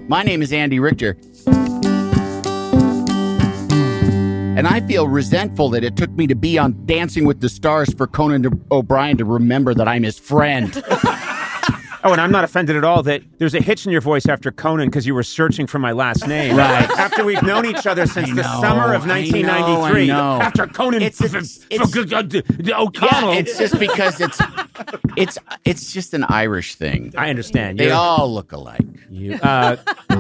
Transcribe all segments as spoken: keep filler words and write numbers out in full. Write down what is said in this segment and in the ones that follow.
My name is Andy Richter. And I feel resentful that it took me to be on Dancing with the Stars for Conan O'Brien to remember that I'm his friend. Oh, and I'm not offended at all that there's a hitch in your voice after Conan because you were searching for my last name. Right. After we've known each other since know, the summer of nineteen ninety-three. I know, I know. After Conan It's- it's- it's- O'Connell. Yeah, it's just because it's it's it's just an Irish thing. I understand. They You're- all look alike. You, uh,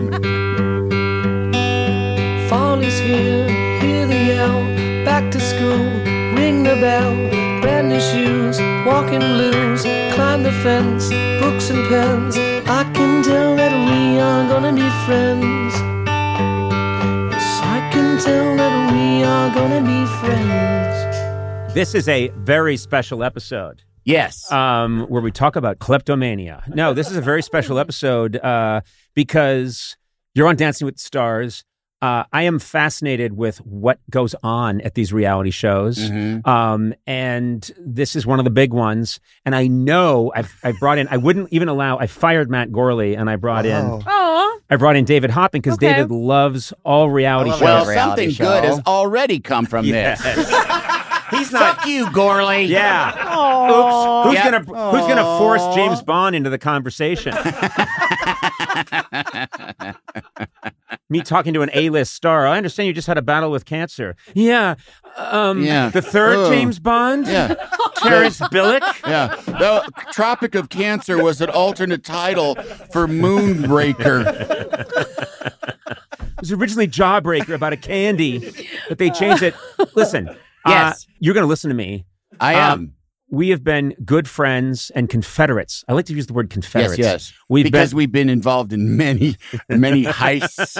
Fall is here, hear the yell, back to school, ring the bell, brand new shoes, walking blues, climb the fence, books and pens, I can tell that we are gonna be friends. Yes, I can tell that we are gonna be friends. this is a very special episode. Yes. Um, where we talk about kleptomania. No, this is a very special episode uh, because you're on Dancing with the Stars. Uh, I am fascinated with what goes on at these reality shows. Mhm. Um, and this is one of the big ones. And I know I've, I brought in, I wouldn't even allow, I fired Matt Gorley and I brought in, Oh, I brought in David Hopping because Okay. David loves all reality I love shows. well, reality something good show. has already come from Yes. this. He's not. Fuck you, Gorley. Yeah. Aw. Oops. Who's Yeah. gonna Who's gonna force James Bond into the conversation? Me talking to an A-list star. I understand you just had a battle with cancer. Yeah. Um, Yeah. The third Ugh. James Bond. Yeah. Terrence Billick. Yeah. The Tropic of Cancer was an alternate title for Moonbreaker. It was originally Jawbreaker about a candy, but they changed it. Listen. Yes. Uh, you're going to listen to me. I am. Um, we have been good friends and Confederates. I like to use the word Confederates. Yes, yes. We've because been, we've been involved in many, many heists.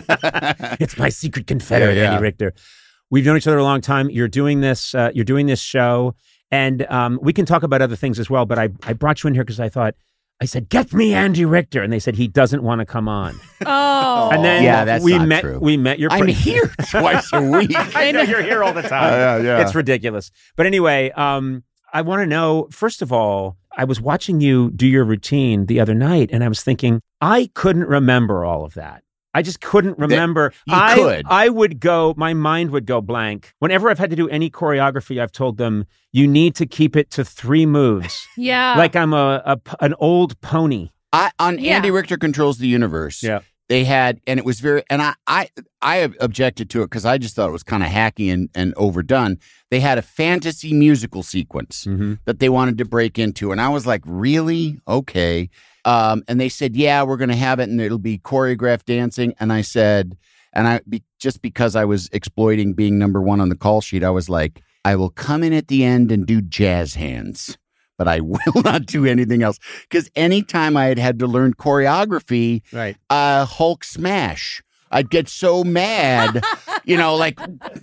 It's my secret Confederate, Yeah, yeah. Andy Richter. We've known each other a long time. You're doing this. Uh, you're doing this show, and um, we can talk about other things as well. But I, I brought you in here because I thought, I said, get me Andy Richter, and they said he doesn't want to come on. Oh. And then Yeah, that's we not met. true. We met your. I'm pre- here twice a week. I know you're here all the time. yeah, yeah. It's ridiculous. But anyway, um, I want to know, first of all, I was watching you do your routine the other night, and I was thinking, I couldn't remember all of that. I just couldn't remember. you I, could. I would go, my mind would go blank. Whenever I've had to do any choreography, I've told them, you need to keep it to three moves. Yeah. Like I'm a, a an old pony. I, on Yeah. Andy Richter Controls the Universe. Yeah. They had, and it was very, and I, I, I objected to it because I just thought it was kind of hacky and, and overdone. They had a fantasy musical sequence Mm-hmm. that they wanted to break into, and I was like, really? Okay. Um, and they said, yeah, we're going to have it, and it'll be choreographed dancing. And I said, and I be, just because I was exploiting being number one on the call sheet, I was like, I will come in at the end and do jazz hands, but I will not do anything else. Because anytime I had had to learn choreography, Right. uh, Hulk smash, I'd get so mad, you know, like,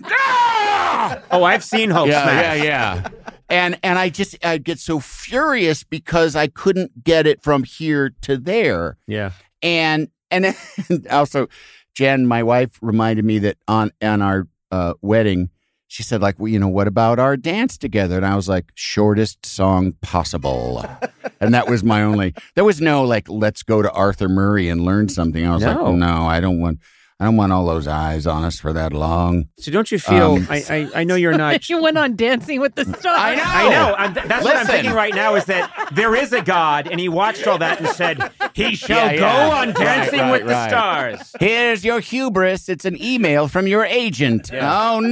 "Ah!" Oh, I've seen Hulk yeah, smash. yeah, yeah. And and I just I'd get so furious because I couldn't get it from here to there. Yeah. And and also, Jen, my wife, reminded me that on on our uh, wedding, she said, like, well, you know, what about our dance together? And I was like, shortest song possible. And that was my only. There was no like, let's go to Arthur Murray and learn something. I was No. like, no, I don't want. I don't want all those eyes on us for that long. So don't you feel, Um, I, I, I know you're not. You went on Dancing with the Stars. I know. I know. I'm, that's what I'm Listen. thinking right now is that there is a God, and he watched all that and said, he shall Yeah, go yeah. on Dancing Right, with right, the right. Stars. Here's your hubris. It's an email from your agent. Yeah. Oh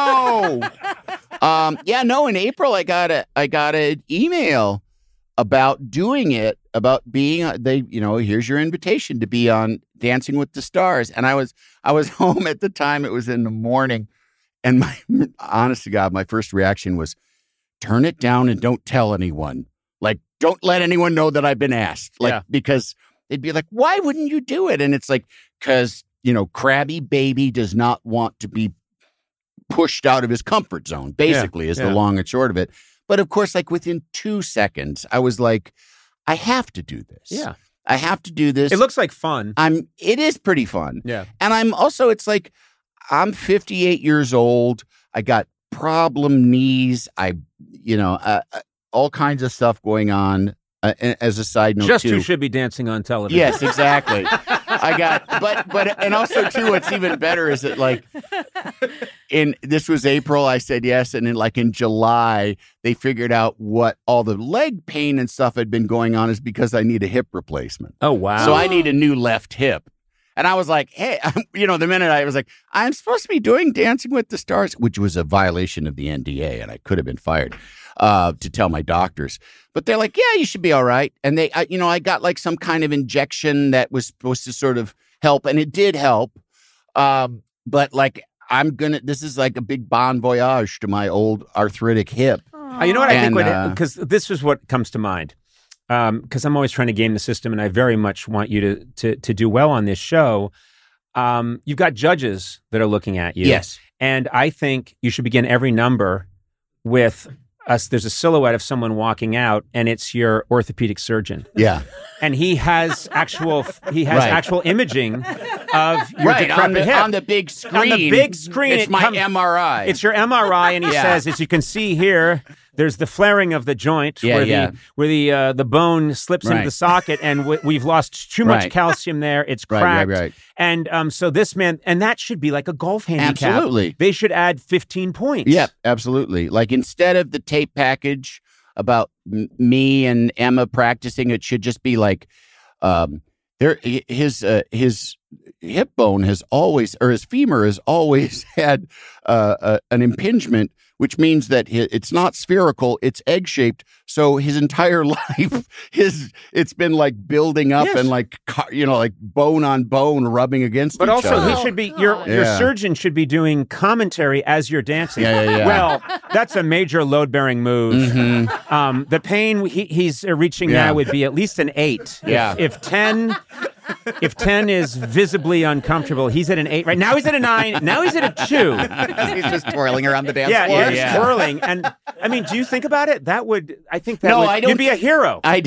no. um, yeah, no. In April, I got a I got an email about doing it, about being uh, they. You know, here's your invitation to be on Dancing with the Stars. And I was I was home at the time. It was in the morning, and my honest to God, my first reaction was, turn it down and don't tell anyone. Like, don't let anyone know that I've been asked. Like, Yeah. because they'd be like, why wouldn't you do it? And it's like, because, you know, Krabby Baby does not want to be pushed out of his comfort zone, basically, is yeah. the long and short of it. But of course, like within two seconds, I was like, I have to do this. Yeah. I have to do this. It looks like fun. I'm, it is pretty fun. Yeah. And I'm also, it's like, I'm fifty-eight years old. I got problem knees. I, you know, uh, uh, all kinds of stuff going on. Uh, a- as a side note, Just too. who should be dancing on television. Yes, exactly. I got, but but and also too, what's even better is that like, in this was April, I said yes, and then like in July, they figured out what all the leg pain and stuff had been going on is because I need a hip replacement. Oh wow! So I need a new left hip. And I was like, hey, I'm, you know, the minute I was like, I'm supposed to be doing Dancing with the Stars, which was a violation of the N D A, and I could have been fired uh, to tell my doctors. But they're like, yeah, you should be all right. And they, I, you know, I got like some kind of injection that was supposed to sort of help, and it did help. Um, but like, I'm gonna, this is like a big bon voyage to my old arthritic hip. Uh, you know what I And, think? uh, Because this is what comes to mind. Because um, I'm always trying to game the system, and I very much want you to to to do well on this show. Um, you've got judges that are looking at you. Yes. And I think you should begin every number with us. There's a silhouette of someone walking out, and it's your orthopedic surgeon. Yeah. And he has actual he has Right. actual imaging of your Right, decrepit on the, hip. on the big screen. On the big screen, It's it my comes- M R I. It's your M R I, and he Yeah. says, as you can see here, there's the flaring of the joint Yeah, where yeah. the where the uh, the bone slips into Right. the socket, and w- we've lost too much Right. calcium there. It's Right, cracked, right, right. and um, so this man, and that should be like a golf handicap. Absolutely. They should add fifteen points. Yep, absolutely. Like instead of the tape package about m- me and Emma practicing, it should just be like, um, there his uh, his hip bone has always, or his femur has always had uh, uh, an impingement, which means that hi- it's not spherical, it's egg shaped. So his entire life, his it's been like building up Yes. and like co- you know like bone on bone rubbing against But each also, other. he should be your God. your Yeah. surgeon should be doing commentary as you're dancing. Yeah, yeah, yeah. Well, that's a major load bearing move. Mhm. Um, the pain he, he's uh, reaching Yeah. now would be at least an eight. Yeah. If, if ten, if ten is visibly uncomfortable, he's at an eight. Right now, he's at a nine. Now he's at a two. He's just twirling around the dance Yeah, floor. yeah, yeah. twirling. And I mean, do you think about it? That would, I think that No, would, I don't you'd be a hero. I,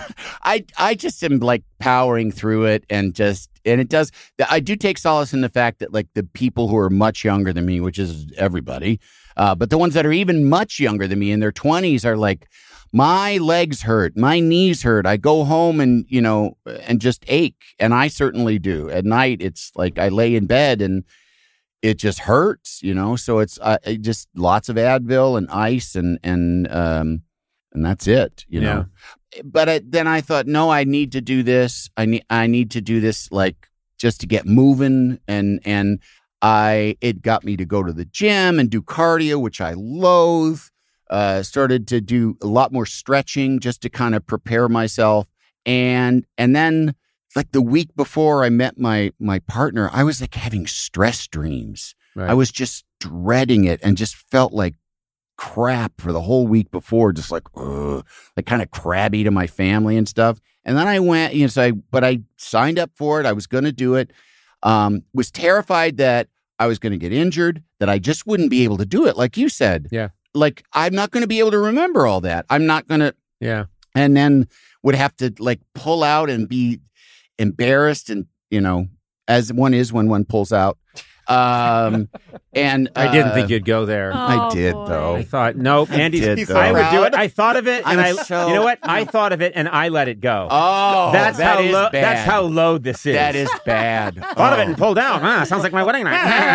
I, I just am like powering through it and just, and it does, I do take solace in the fact that like the people who are much younger than me, which is everybody, uh, but the ones that are even much younger than me in their twenties are like, my legs hurt, my knees hurt. I go home and, you know, and just ache. And I certainly do. At night, it's like I lay in bed and it just hurts, you know? So it's uh, it just lots of Advil and ice and, and, um, and that's it, you know? But I, then I thought, no, I need to do this. I need, I need to do this like just to get moving. And, and I, it got me to go to the gym and do cardio, which I loathe. Uh, started to do a lot more stretching just to kind of prepare myself. And, and then like the week before I met my, my partner, I was like having stress dreams. Right. I was just dreading it and just felt like crap for the whole week before, just like, ugh, like kind of crabby to my family and stuff. And then I went, you know, so I, but I signed up for it. I was going to do it. Um, was terrified that I was going to get injured, that I just wouldn't be able to do it. Like you said, Yeah. like I'm not going to be able to remember all that. I'm not going to, Yeah. and then would have to like pull out and be embarrassed. And, you know, as one is when one pulls out. Um, and I didn't uh, think you'd go there. I Oh, did, boy. though. I thought, nope, Andy's, did, I though. would do it. I thought of it, and I'm I, so- you know what? I thought of it, and I let it go. Oh, that's that how is low. bad. That's how low this is. That is bad. Thought of it and pulled down. Ah, sounds like my wedding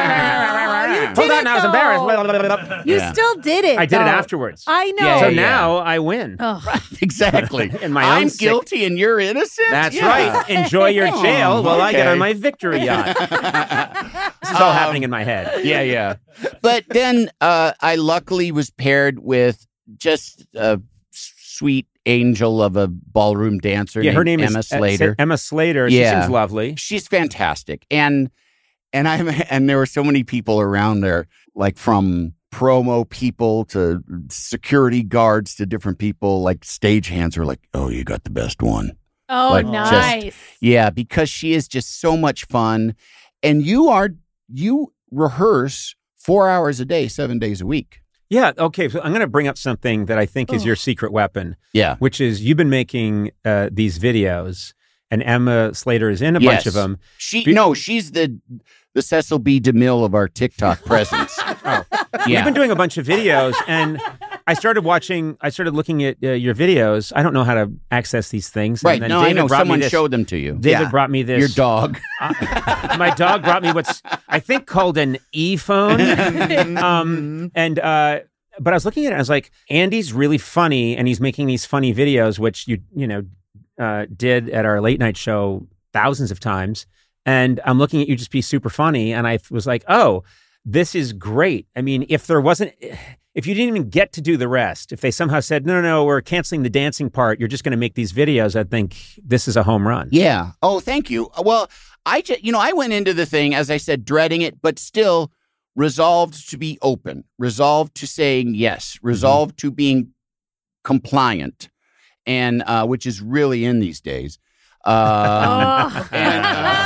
night. You Pulled did out, it, and I was though. embarrassed. You Yeah. still did it. I did it though. afterwards. I know. Yeah, So yeah, yeah. now I win. Ugh. Exactly. In my own I'm sick- guilty and you're innocent. That's Yeah. right. Enjoy your jail Oh, while I get okay. on my victory yacht. This is all Um, happening in my head. Yeah, yeah. But then uh, I luckily was paired with just a sweet angel of a ballroom dancer Yeah, named her name Emma is uh, Slater. Emma Slater. She Yeah. seems lovely. She's fantastic. And and I and there were so many people around there, like from promo people to security guards to different people, like stagehands were like, "Oh, you got the best one." Oh, Like, just- nice. Yeah, because she is just so much fun. And you are you rehearse four hours a day, seven days a week. Yeah. Okay. So I'm going to bring up something that I think is Oh. your secret weapon, Yeah. which is you've been making uh, these videos, and Emma Slater is in a bunch Yes. of them. She Be- no, she's the the Cecil B. DeMille of our TikTok presence. Oh. Yeah. We've been doing a bunch of videos, and I started watching. I started looking at uh, your videos. I don't know how to access these things. Right. And then No, David I know. brought me Someone this- showed them to you. David Yeah. brought me this. Your dog. Uh, my dog brought me what's I think called an e-phone. um, and uh, but I was looking at it. I was like, Andy's really funny, and he's making these funny videos, which you you know uh, did at our late night show thousands of times. And I'm looking at you just be super funny, and I was like, oh, this is great. I mean, if there wasn't. If you didn't even get to do the rest, if they somehow said, no, no, no, we're canceling the dancing part, you're just going to make these videos, I think this is a home run. Yeah. Oh, thank you. Well, I just, you know, I went into the thing, as I said, dreading it, but still resolved to be open, resolved to saying yes, resolved mm-hmm. to being compliant, and uh, which is really in these days. Um, Oh. and,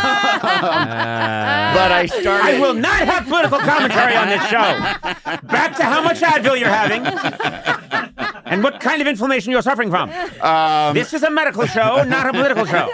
uh, but I started. I will not have political commentary on this show. Back to how much Advil you're having and what kind of inflammation you're suffering from. Um, This is a medical show, not a political show.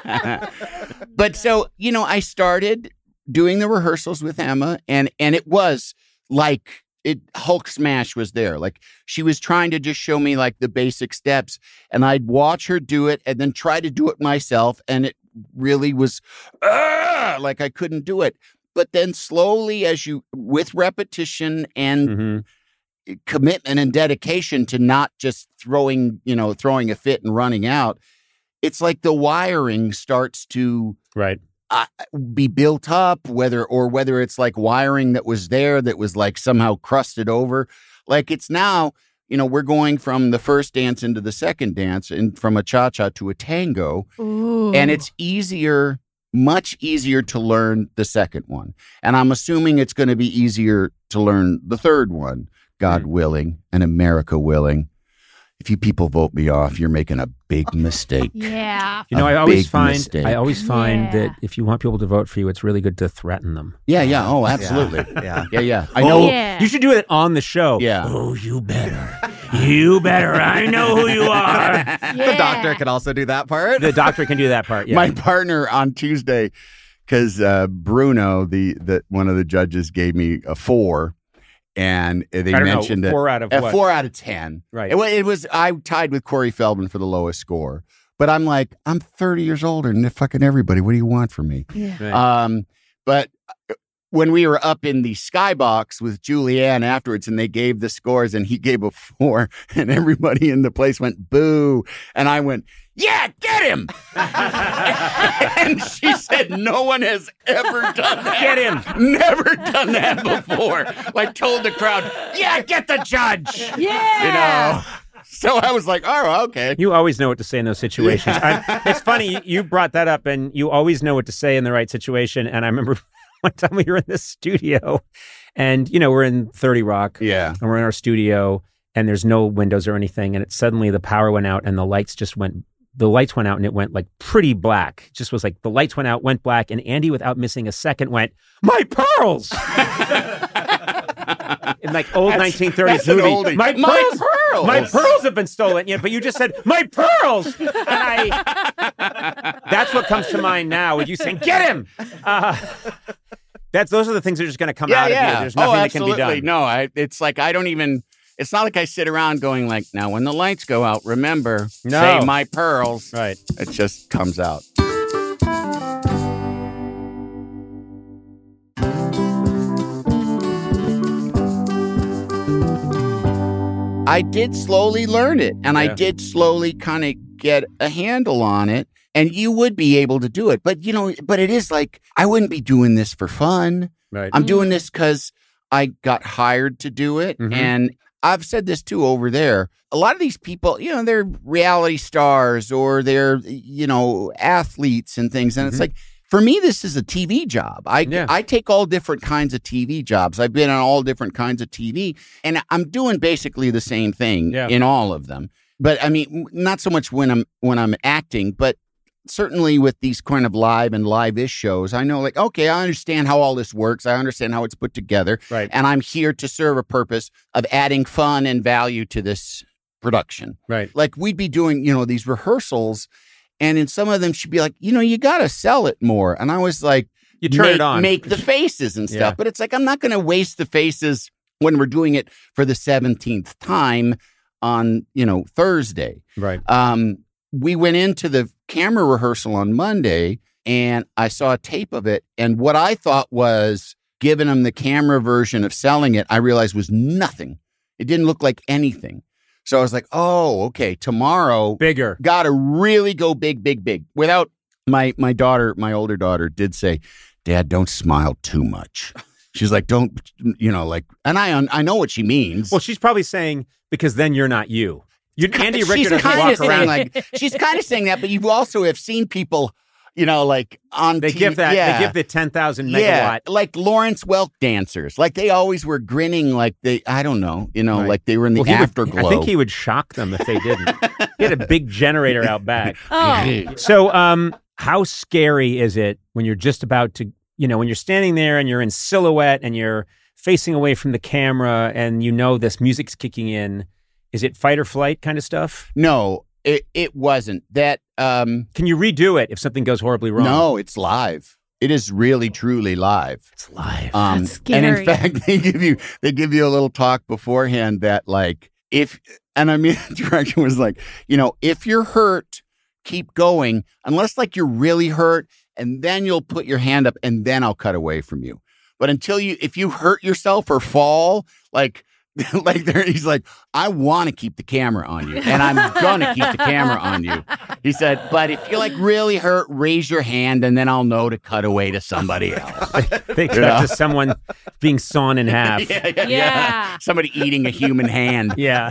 But so, you know, I started doing the rehearsals with Emma, and and it was like it Hulk smash was there. Like she was trying to just show me like the basic steps, and I'd watch her do it and then try to do it myself, and it really was uh, like I couldn't do it. But then slowly, as you with repetition and Mm-hmm. commitment and dedication to not just throwing, you know, throwing a fit and running out, it's like the wiring starts to Right. uh, be built up, whether or whether it's like wiring that was there that was like somehow crusted over. Like it's now, you know, we're going from the first dance into the second dance, and from a cha-cha to a tango. Ooh. And it's easier, much easier to learn the second one. And I'm assuming it's going to be easier to learn the third one, God Mm. willing and America willing. If you people vote me off, you're making a big mistake. Yeah. You know, A I always big find mistake. I always find Yeah. that if you want people to vote for you, it's really good to threaten them. Yeah, yeah. Oh, absolutely. Yeah. Yeah, yeah. I know. Yeah. You should do it on the show. Yeah. Oh, you better. You better. I know who you are. The doctor could also do that part. The doctor can do that part. Yeah. My partner on Tuesday, because uh, Bruno, the, the one of the judges, gave me a four, and they I don't mentioned know, that four out of a what? four out of ten. Right. It, wa- it was I tied with Corey Feldman for the lowest score, but I'm like I'm thirty years older than fucking everybody. What do you want from me? Yeah. Right. Um, but when we were up in the skybox with Julianne afterwards, and they gave the scores, and he gave a four, and everybody in the place went boo, and I went, yeah, get him. And she said, no one has ever done that. Get him. Never done that before. Like told the crowd, yeah, get the judge. Yeah. You know. So I was like, oh, okay. You always know what to say in those situations. I, it's funny, you brought that up, and you always know what to say in the right situation. And I remember one time we were in this studio, and, you know, we're in thirty Rock, Yeah. and we're in our studio, and there's no windows or anything. And it suddenly the power went out, and the lights just went, the lights went out, and it went like pretty black. It just was like the lights went out, went black, and Andy, without missing a second, went, my pearls! In like old That's- nineteen thirties that's an movie. oldie. My My pearls! pearls! My pearls have been stolen. Yeah, but you just said, my pearls! And I, that's what comes to mind now with you saying, get him! Uh, that's, those are the things that are just going to come Yeah, out yeah. of you. There's nothing oh, that can be absolutely. done. No, I, it's like I don't even, it's not like I sit around going like, now when the lights go out, remember, No. say my pearls. Right. It just comes out. I did slowly learn it, and I Yeah. did slowly kind of get a handle on it, and you would be able to do it. But, you know, but it is like, I wouldn't be doing this for fun. Right. I'm doing this because I got hired to do it. Mhm. And I've said this too over there. A lot of these people, you know, they're reality stars or they're, you know, athletes and things. And Mhm. it's like, for me, this is a T V job. I, Yeah. I take all different kinds of T V jobs. I've been on all different kinds of T V, and I'm doing basically the same thing Yeah. in all of them. But I mean, not so much when I'm when I'm acting, but certainly with these kind of live and live-ish shows, I know, like, okay, I understand how all this works. I understand how it's put together. Right. And I'm here to serve a purpose of adding fun and value to this production. Right. Like, we'd be doing, you know, these rehearsals, and in some of them, she'd be like, you know, you got to sell it more. And I was like, You turn make, it on. Make the faces and stuff. Yeah. But it's like, I'm not going to waste the faces when we're doing it for the seventeenth time on, you know, Thursday. Right. Um, we went into the camera rehearsal on Monday and I saw a tape of it. And what I thought was giving them the camera version of Selling It, I realized was nothing. It didn't look like anything. So I was like, oh, okay, tomorrow. Bigger. Got to really go big, big, big. Without my my daughter, my older daughter did say, Dad, don't smile too much. She's like, don't, you know, like, and I I know what she means. Well, she's probably saying, because then you're not you. You Andy Richter she's doesn't kind walk of saying around. like, she's kind of saying that, but you also have seen people, you know, like on They T V, give that. yeah. They give the ten thousand megawatt. Yeah, like Lawrence Welk dancers. Like they always were grinning like they, I don't know, you know, Right. like they were in the Well, he would- afterglow. I think he would shock them if they didn't. He had a big generator out back. Oh, So, um, how scary is it when you're just about to, you know, when you're standing there and you're in silhouette and you're facing away from the camera and you know this music's kicking in? Is it fight or flight kind of stuff? No, it, it wasn't. That, um, Can you redo it if something goes horribly wrong? no, it's live. It is really, truly live. It's live. Um, That's and in scary. fact, they give you they give you a little talk beforehand that like if and I mean the direction was like, you know, if you're hurt, keep going unless like you're really hurt, and then you'll put your hand up and then I'll cut away from you. But until you if you hurt yourself or fall, like like there he's like, I want to keep the camera on you and I'm gonna keep the camera on you. He said, but if you're like really hurt, raise your hand and then I'll know to cut away to somebody else. They cut Yeah. to someone being sawn in half. yeah, yeah, Yeah. Somebody eating a human hand. Yeah.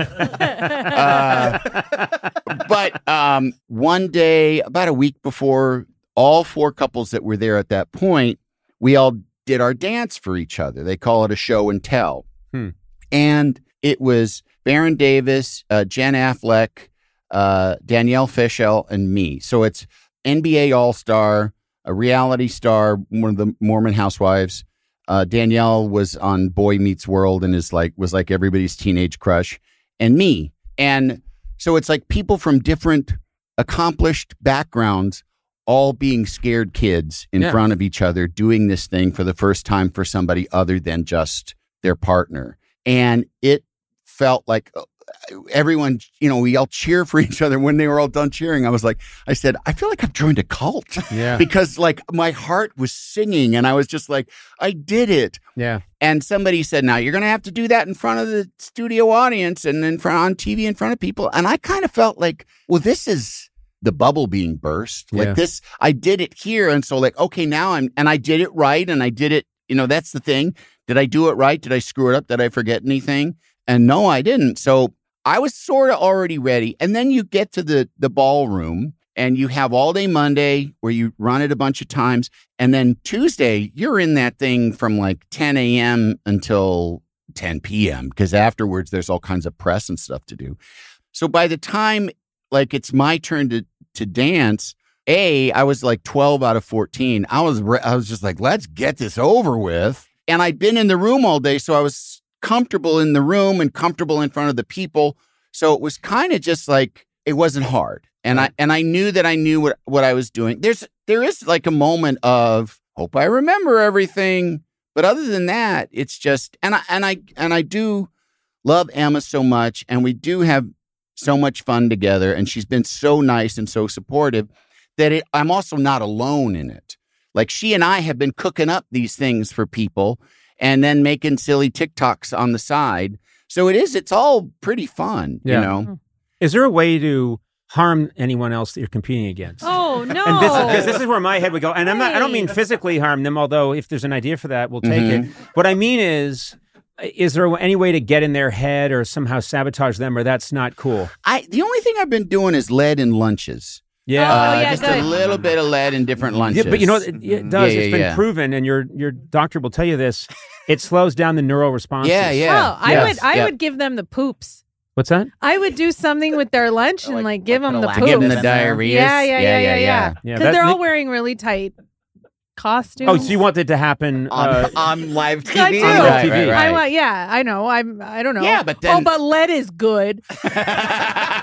Uh, but um, one day, about a week before, all four couples that were there at that point, we all did our dance for each other. They call it a show and tell. Hmm. And it was Baron Davis, uh, Jen Affleck, uh, Danielle Fishel, and me. So it's N B A All-Star, a reality star, one of the Mormon housewives. Uh, Danielle was on Boy Meets World and is like was like everybody's teenage crush, and me. And so it's like people from different accomplished backgrounds all being scared kids in Yeah. front of each other doing this thing for the first time for somebody other than just their partner. And it felt like uh, everyone, you know, we all cheer for each other. When they were all done cheering, I was like, I said, I feel like I've joined a cult Yeah. because like my heart was singing and I was just like, I did it. Yeah. And somebody said, now you're going to have to do that in front of the studio audience and in front on T V in front of people. And I kind of felt like, well, this is the bubble being burst. Like Yeah. this, I did it here. And so like, okay, now I'm, and I did it right. And I did it, you know, that's the thing. Did I do it right? Did I screw it up? Did I forget anything? And no, I didn't. So I was sort of already ready. And then you get to the the ballroom and you have all day Monday where you run it a bunch of times. And then Tuesday, you're in that thing from like ten a.m. until ten p.m. because afterwards there's all kinds of press and stuff to do. So by the time like it's my turn to to dance, A, I was like twelve out of fourteen. I was re- I was just like, let's get this over with. And I'd been in the room all day, so I was comfortable in the room and comfortable in front of the people. So it was kind of just like it wasn't hard. And I and I knew that I knew what, what I was doing. There's there is like a moment of hope I remember everything. But other than that, it's just and I and I and I do love Emma so much, and we do have so much fun together, and she's been so nice and so supportive that it, I'm also not alone in it. Like she and I have been cooking up these things for people and then making silly TikToks on the side. So it is, it's all pretty fun, Yeah. you know? Is there a way to harm anyone else that you're competing against? Oh no! And this is because this is where my head would go. And I'm not I don't mean Hey. physically harm them, although if there's an idea for that, we'll take Mhm. it. What I mean is is there any way to get in their head or somehow sabotage them, or that's not cool? I the only thing I've been doing is lead in lunches. Yeah. Oh, Uh, yeah, just good. a little bit of lead in different lunches. Yeah, but you know, it, it does. Yeah, it's yeah, been yeah. proven, and your your doctor will tell you this. It slows down the neural responses. Yeah, yeah. Oh, I Yes, would I yeah. would give them the poops. What's that? I would do something with their lunch and Like- like give like them put the a laxative poops. Give them the in there. diarrhea. Yeah, yeah, yeah, yeah, yeah. Yeah, Because that- they're all Nick- wearing really tight costumes. Oh, so you want it to happen? Uh, on, on live T V. I do. On live T V. Right, right, I right. want, yeah, I know. I'm, I don't know. Yeah, but oh, then- but lead is good.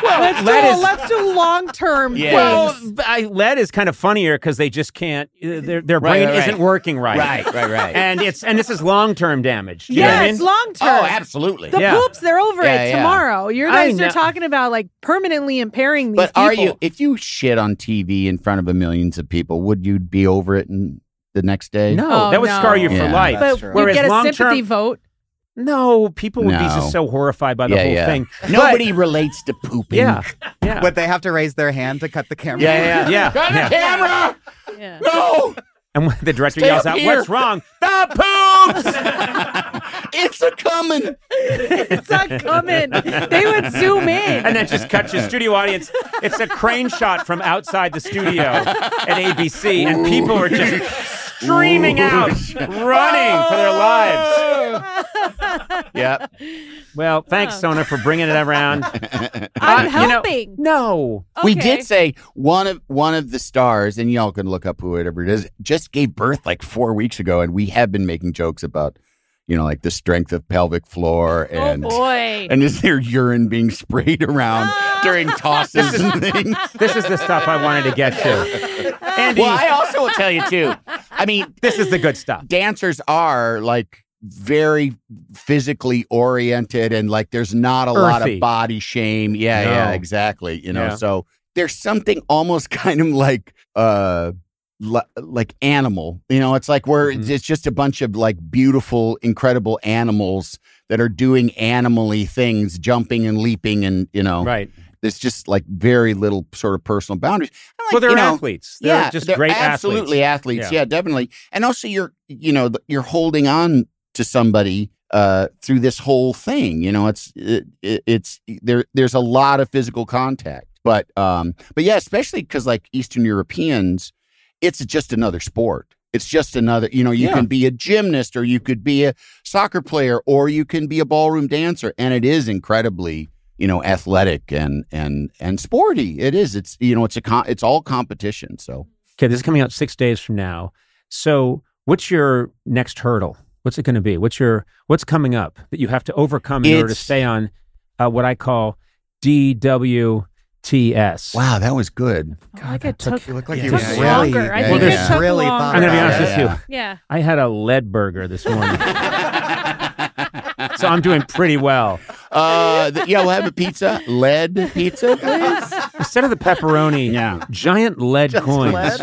let's, do, Led is- let's do long term Yeah. Well, things. I, lead is kind of funnier because they just can't. Their their Right, brain right, right. isn't working right. Right, right, right. And it's and this is long term damage. Do you know what I Yes, mean? long term. Oh, absolutely. The Yeah. poops, they're over Yeah, it yeah. tomorrow. You I guys know. are talking about like permanently impairing these But people. are you, if you shit on T V in front of a millions of people, would you be over it in the next day? No, Oh, that would no. scar you for Yeah. life. That's But true. you Whereas get a long-term- sympathy vote. No, people would be No. just so horrified by the Yeah, whole yeah. thing. Nobody relates to pooping. Yeah, yeah, Would they have to raise their hand to cut the camera? Yeah, yeah. yeah. Cut yeah. the camera! Yeah. No! And when the director Stay yells up out, here. "What's wrong?" The poops. It's a coming! It's not coming. They would zoom in. And then just cut your studio audience. It's a crane shot from outside the studio at A B C, and people are just streaming out, running for their lives. Yep. Well, thanks, Sona, for bringing it around. I'm Uh, you know- helping. No. We Okay. did say one of one of the stars, and y'all can look up whoever it is, just gave birth like four weeks ago, and we have been making jokes about, you know, like the strength of pelvic floor and Oh boy. and is there urine being sprayed around during tosses and things. This is the stuff I wanted to get to. Andy, Well, I also will tell you too. I mean, this is the good stuff. dancers are like very physically oriented, and like there's not a lot Earthy. of body shame. Yeah, No. yeah, exactly. You know, Yeah. so there's something almost kind of like uh li- like animal. You know, it's like where Mhm. it's just a bunch of like beautiful, incredible animals that are doing animally things, jumping and leaping, and you know, Right. there's just like very little sort of personal boundaries. And, like, Well, they're you know, athletes. They're yeah, just they're great absolutely athletes. athletes. Yeah. definitely. And also, you're you know th- you're holding on to somebody uh, through this whole thing. You know, it's it, it, it's there. There's a lot of physical contact, but um, but yeah, especially because like Eastern Europeans, it's just another sport. It's just another. You know, you Yeah. can be a gymnast, or you could be a soccer player, or you can be a ballroom dancer, and it is incredibly, you know, athletic and and and sporty. It is. It's you know, it's a con- it's all competition. So Okay, this is coming out six days from now. So, what's your next hurdle? What's it going to be? What's your what's coming up that you have to overcome in order to It's- stay on uh, what I call D W T S? wow, that was good. I like it took, You look like Yeah. you took really, longer. I yeah, think yeah. it took really longer. thought I'm gonna be about honest it. with you. Yeah. I had a lead burger this morning, so I'm doing pretty well. Uh, th- yeah, we'll have a pizza, lead pizza, please. Instead of the pepperoni, Yeah. giant lead coins.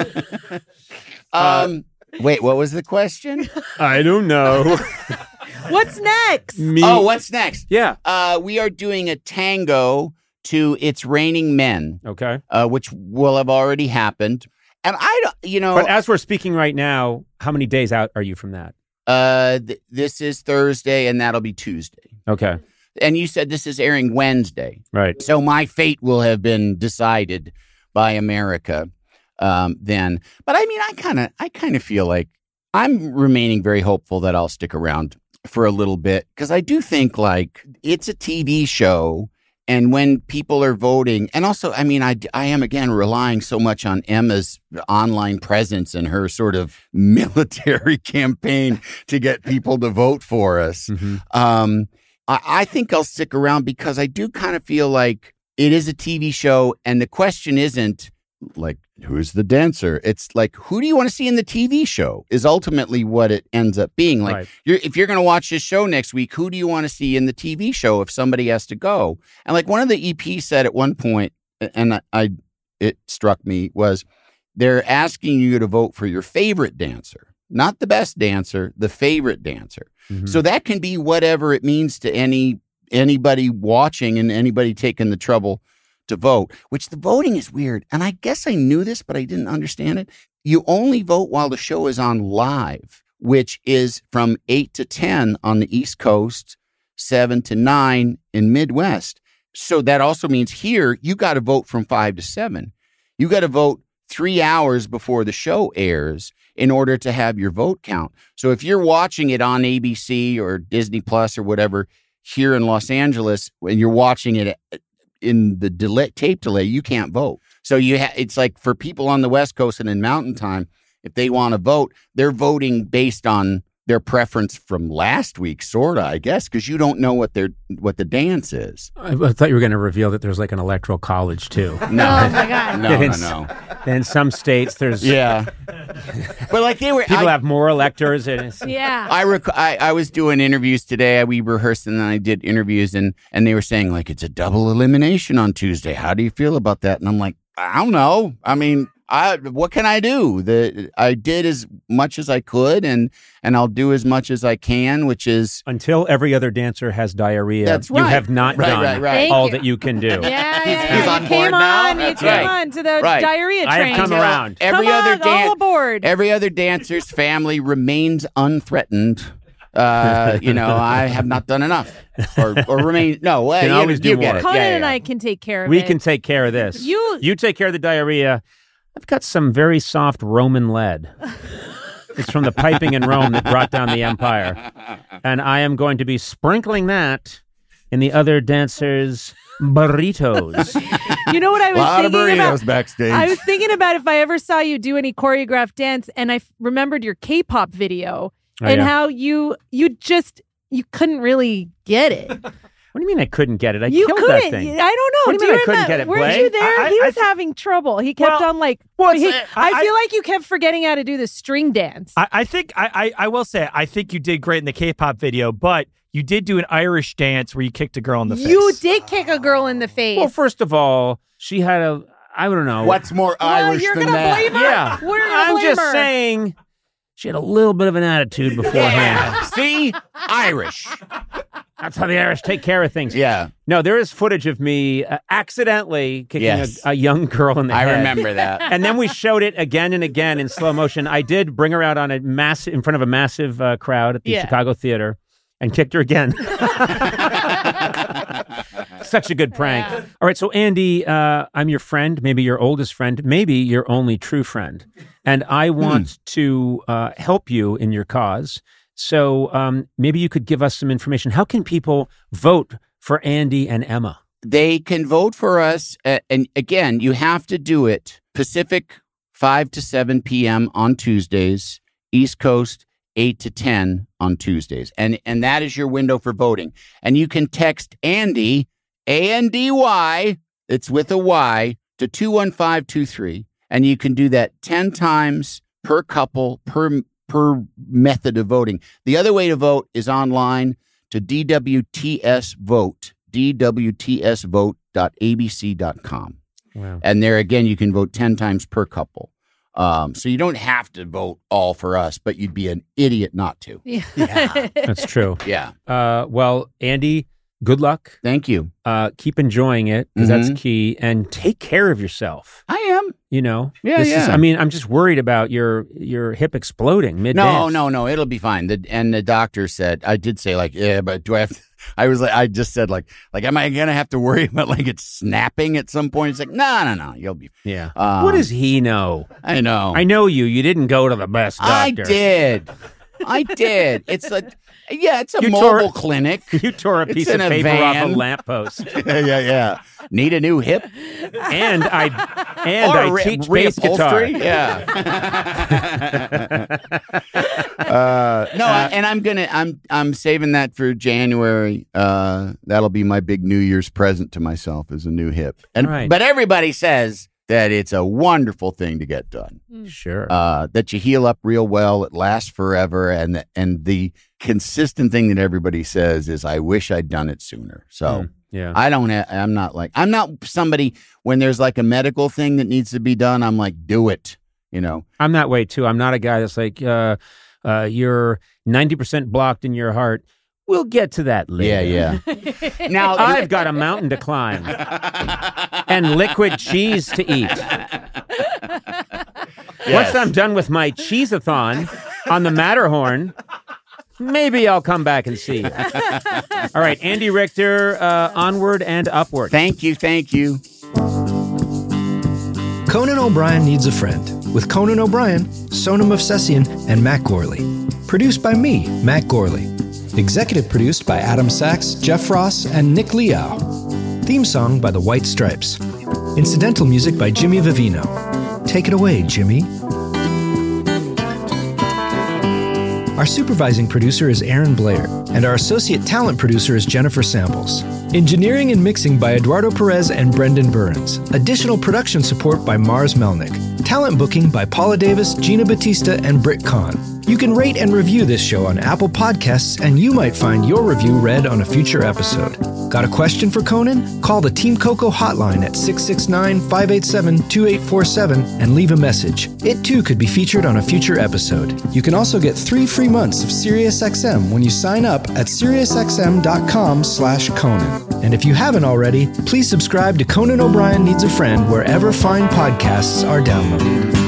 Um, wait, what was the question? I don't know. What's next? Me? Oh, what's next? yeah. Uh, we are doing a tango to "It's Raining Men," Okay. uh, which will have already happened. And I don't, you know, But as we're speaking right now, how many days out are you from that? uh, th- this is Thursday, and that'll be Tuesday. Okay. And you said this is airing Wednesday. Right. So my fate will have been decided by America um, then. But I mean, I kind of, I kind of feel like I'm remaining very hopeful that I'll stick around for a little bit, because I do think like it's a T V show, and when people are voting, and also, I mean, I, I am again relying so much on Emma's online presence and her sort of military campaign to get people to vote for us. Mhm. Um, I, I think I'll stick around because I do kind of feel like it is a T V show, and the question isn't like, who's the dancer? It's like, who do you want to see in the T V show is ultimately what it ends up being. Like, Right. you're, if you're going to watch this show next week, who do you want to see in the T V show if somebody has to go? And like one of the E Ps said at one point, and I, I it struck me, was they're asking you to vote for your favorite dancer, not the best dancer, the favorite dancer. Mhm. So that can be whatever it means to any anybody watching and anybody taking the trouble to vote, which the voting is weird. And I guess I knew this, but I didn't understand it. You only vote while the show is on live, which is from eight to ten on the East Coast, seven to nine in Midwest. So that also means here you got to vote from five to seven. You got to vote three hours before the show airs in order to have your vote count. So if you're watching it on A B C or Disney Plus or whatever here in Los Angeles, when you're watching it in the delay, tape delay, you can't vote. So you ha- it's like for people on the West Coast and in Mountain Time, if they want to vote, they're voting based on their preference from last week, sort of, I guess, because you don't know what their what the dance is. I, I thought you were going to reveal that there's like an electoral college too. No, Oh my God. no, no, It's- no. In some states, there's Yeah, but like they were. people I, have more electors, and it's, Yeah. I, rec- I I was doing interviews today. We rehearsed and then I did interviews, and and they were saying like it's a double elimination on Tuesday. How do you feel about that? And I'm like, I don't know. I mean, I what can I do? The I did as much as I could, and and I'll do as much as I can, which is until every other dancer has diarrhea, That's you right. have not Right, done right, right. Thank all you. that you can do. Yeah, yeah, yeah. he's on you board came now? on, you That's came right. on to the Right. diarrhea I train. have come around. every Come other on, all dan- aboard. every other dancer's family remains unthreatened. Uh, you know, I have not done enough, or or remain no. Well, Can you, always do you get more. it. Conan Yeah, yeah, and yeah. I can take care of We it. can take care of this. You- you take care of the diarrhea. I've got some very soft Roman lead. It's from the piping in Rome that brought down the empire. And I am going to be sprinkling that in the other dancers' burritos. You know what I A was lot of thinking burritos about? backstage. I was thinking about if I ever saw you do any choreographed dance, and I f- remembered your K-pop video Oh, and yeah. how you you just you couldn't really get it. What do you mean I couldn't get it? I you killed couldn't. that thing. I don't know. What do you mean I couldn't remember- get it, Weren't Blake? you there? I- he I- was having trouble. He kept Well, on like. well, he- it's- I, I- feel like you kept forgetting how to do the string dance. I, I think I, I I will say I think you did great in the K-pop video, but you did do an Irish dance where you kicked a girl in the face. You did kick a girl in the face. Well, first of all, she had a, I don't know. What's more Well, Irish you're than gonna that? blame her? Yeah. We're gonna I'm blame just her. saying she had a little bit of an attitude beforehand. Yeah. See, Irish. That's how the Irish take care of things. Yeah, No, there is footage of me uh, accidentally kicking Yes. a, a young girl in the I head. remember that. And then we showed it again and again in slow motion. I did bring her out on a mass in front of a massive uh, crowd at the Yeah. Chicago Theater and kicked her again. Such a good prank. Yeah. All right, so Andy, uh, I'm your friend, maybe your oldest friend, maybe your only true friend. And I want to uh, help you in your cause. So um, maybe you could give us some information. How can people vote for Andy and Emma? They can vote for us. Uh, and again, you have to do it Pacific, five to seven p.m. on Tuesdays, East Coast, eight to ten on Tuesdays. And, and that is your window for voting. And you can text Andy, A N D Y, it's with a Y, to two one five two three. And you can do that ten times per couple, per per method of voting. The other way to vote is online to D W T S Vote, D W T S vote dot A B C dot com. Wow. And there again, you can vote ten times per couple. Um, so you don't have to vote all for us, but you'd be an idiot not to. Yeah. That's true. Yeah. Uh, well, Andy, good luck. Thank you. Uh, keep enjoying it because Mhm. that's key. And take care of yourself. I am. You know, Yeah, This Is, yeah. I mean, I'm just worried about your your hip exploding mid. No, no, no. It'll be fine. The, and the doctor said, I did say like, yeah, but do I have to, I was like, I just said like, like, am I going to have to worry about like it's snapping at some point? It's like, no, no, no. You'll be, Yeah. Um, what does he know? I know. I know you. You didn't go to the best I doctor. did. I did. It's like, yeah, it's a You mobile tore- clinic. You tore a It's piece in of a paper off a van. lamppost. yeah, yeah, yeah. Need a new hip And I and or I re- teach bass guitar. reupholstery? Yeah. uh, no, I, and I'm gonna. I'm. I'm saving that for January. Uh, that'll be my big New Year's present to myself as a new hip. And Right. but everybody says that it's a wonderful thing to get done. Sure. Uh, that you heal up real well. It lasts forever, and the, and the consistent thing that everybody says is, "I wish I'd done it sooner." So. Mm, yeah. I don't have, I'm not like, I'm not somebody when there's like a medical thing that needs to be done. I'm like, do it, you know? I'm that way too. I'm not a guy that's like, uh, uh, you're ninety percent blocked in your heart. We'll get to that later. Yeah, yeah. Now, I've got a mountain to climb and liquid cheese to eat. Once I'm done with my cheese-a-thon on the Matterhorn, maybe I'll come back and see. All right, Andy Richter, uh, onward and upward. Thank you, thank you. Conan O'Brien Needs a Friend with Conan O'Brien, Sonam Movsesian, and Matt Gorley. Produced by me, Matt Gorley. Executive produced by Adam Sachs, Jeff Ross, and Nick Liao. Theme song by the White Stripes. Incidental music by Jimmy Vivino. Take it away, Jimmy. Our supervising producer is Aaron Blair, and our associate talent producer is Jennifer Samples. Engineering and mixing by Eduardo Perez and Brendan Burns. Additional production support by Mars Melnick. Talent booking by Paula Davis, Gina Batista, and Britt Kahn. You can rate and review this show on Apple Podcasts, and you might find your review read on a future episode. Got a question for Conan? Call the Team Coco hotline at six six nine, five eight seven, two eight four seven and leave a message. It too could be featured on a future episode. You can also get three free months of SiriusXM when you sign up at SiriusXM.com slash Conan. And if you haven't already, please subscribe to Conan O'Brien Needs a Friend wherever fine podcasts are downloaded.